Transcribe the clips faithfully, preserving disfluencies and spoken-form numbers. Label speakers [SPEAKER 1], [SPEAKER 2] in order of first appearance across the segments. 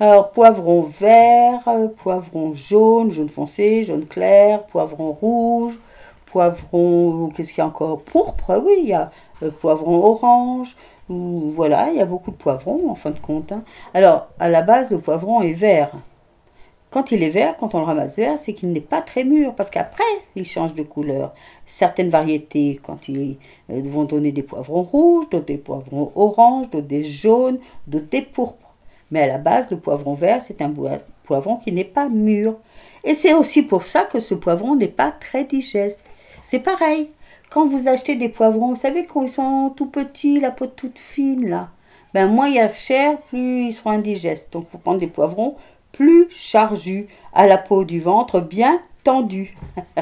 [SPEAKER 1] Alors, poivron vert, euh, poivron jaune, jaune foncé, jaune clair, poivron rouge, poivron, qu'est-ce qu'il y a encore? Pourpre, oui, il y a euh, poivron orange. Ou, voilà, il y a beaucoup de poivrons en fin de compte, hein. Alors, à la base, le poivron est vert. Quand il est vert, quand on le ramasse vert, c'est qu'il n'est pas très mûr, parce qu'après, il change de couleur. Certaines variétés, quand ils euh, vont donner des poivrons rouges, d'autres des poivrons oranges, d'autres des jaunes, d'autres des pourpres. Mais à la base, le poivron vert, c'est un poivron qui n'est pas mûr. Et c'est aussi pour ça que ce poivron n'est pas très digeste. C'est pareil. Quand vous achetez des poivrons, vous savez quand ils sont tout petits, la peau toute fine, là. Ben, moins il y a de chair, plus ils seront indigestes. Donc, il faut prendre des poivrons plus charjus, à la peau du ventre bien tendue.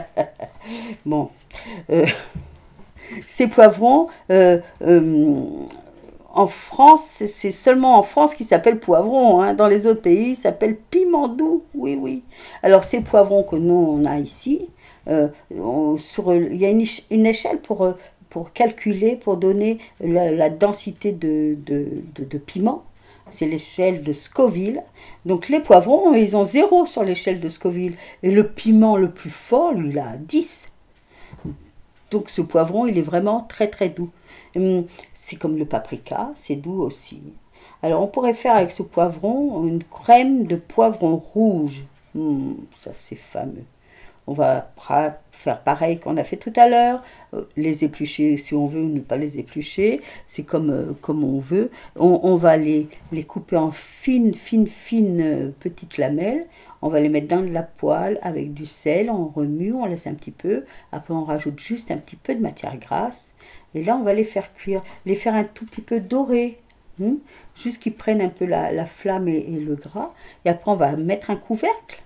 [SPEAKER 1] Bon, euh, ces poivrons, euh, euh, en France, c'est seulement en France qu'ils s'appellent poivrons, hein. Dans les autres pays, ils s'appellent piment doux. Oui, oui. Alors, ces poivrons que nous, on a ici, euh, on, sur, il y a une, une échelle pour, euh, pour calculer, pour donner la, la densité de, de, de, de piment. C'est l'échelle de Scoville. Donc les poivrons, ils ont zéro sur l'échelle de Scoville. Et le piment le plus fort, lui, il a dix. Donc ce poivron, il est vraiment très très doux. C'est comme le paprika, c'est doux aussi. Alors on pourrait faire avec ce poivron une crème de poivron rouge. Hum, ça c'est fameux. On va faire pareil qu'on a fait tout à l'heure, les éplucher si on veut ou ne pas les éplucher, c'est comme, euh, comme on veut. On, on va les, les couper en fines, fines, fines euh, petites lamelles. On va les mettre dans de la poêle avec du sel, on remue, on laisse un petit peu. Après on rajoute juste un petit peu de matière grasse. Et là on va les faire cuire, les faire un tout petit peu dorés. Hein, juste qu'ils prennent un peu la, la flamme et, et le gras. Et après on va mettre un couvercle.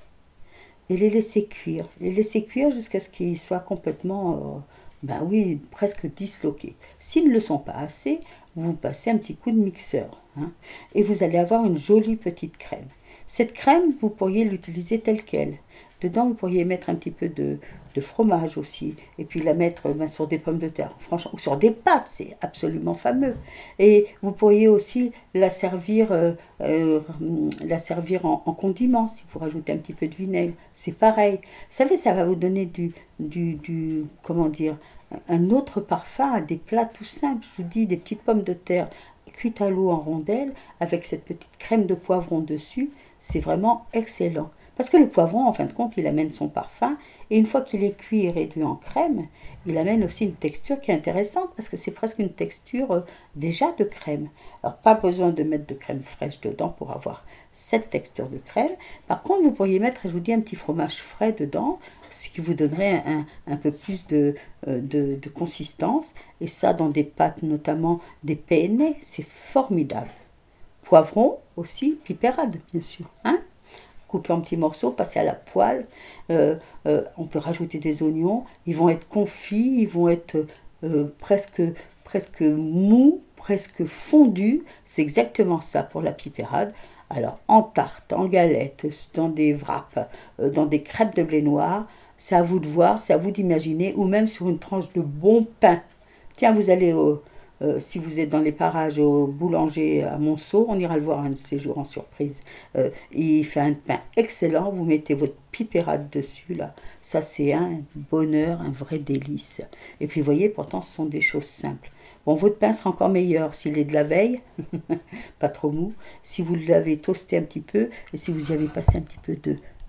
[SPEAKER 1] Et les laisser cuire. Les laisser cuire jusqu'à ce qu'ils soient complètement, euh, ben oui, presque disloqués. S'ils ne le sont pas assez, vous passez un petit coup de mixeur. Hein, et vous allez avoir une jolie petite crème. Cette crème, vous pourriez l'utiliser telle qu'elle. Dedans, vous pourriez mettre un petit peu de, de fromage aussi. Et puis la mettre ben, sur des pommes de terre. Franchement, ou sur des pâtes, c'est absolument fameux. Et vous pourriez aussi la servir, euh, euh, la servir en, en condiment, si vous rajoutez un petit peu de vinaigre. C'est pareil. Vous savez, ça va vous donner du, du, du comment dire, un autre parfum à des plats tout simples. Je vous dis, des petites pommes de terre cuites à l'eau en rondelles, avec cette petite crème de poivron dessus. C'est vraiment excellent. Parce que le poivron, en fin de compte, il amène son parfum. Et une fois qu'il est cuit et réduit en crème, il amène aussi une texture qui est intéressante. Parce que c'est presque une texture euh, déjà de crème. Alors, pas besoin de mettre de crème fraîche dedans pour avoir cette texture de crème. Par contre, vous pourriez mettre, je vous dis, un petit fromage frais dedans. Ce qui vous donnerait un, un peu plus de, euh, de, de consistance. Et ça, dans des pâtes, notamment des penne, c'est formidable. Poivron aussi, pipérade, bien sûr. Hein, couper en petits morceaux, passer à la poêle. Euh, euh, on peut rajouter des oignons. Ils vont être confits, ils vont être euh, presque, presque mous, presque fondus. C'est exactement ça pour la pipérade. Alors, en tarte, en galette, dans des wraps, euh, dans des crêpes de blé noir, c'est à vous de voir, c'est à vous d'imaginer, ou même sur une tranche de bon pain. Tiens, vous allez au... Euh, si vous êtes dans les parages au boulanger à Monceau, on ira le voir un de ces jours en surprise. Euh, il fait un pain excellent, vous mettez votre pipérade dessus, là. Ça, c'est un bonheur, un vrai délice. Et puis, vous voyez, pourtant, ce sont des choses simples. Bon, votre pain sera encore meilleur s'il est de la veille, pas trop mou, si vous l'avez toasté un petit peu, et si vous y avez passé un petit peu de,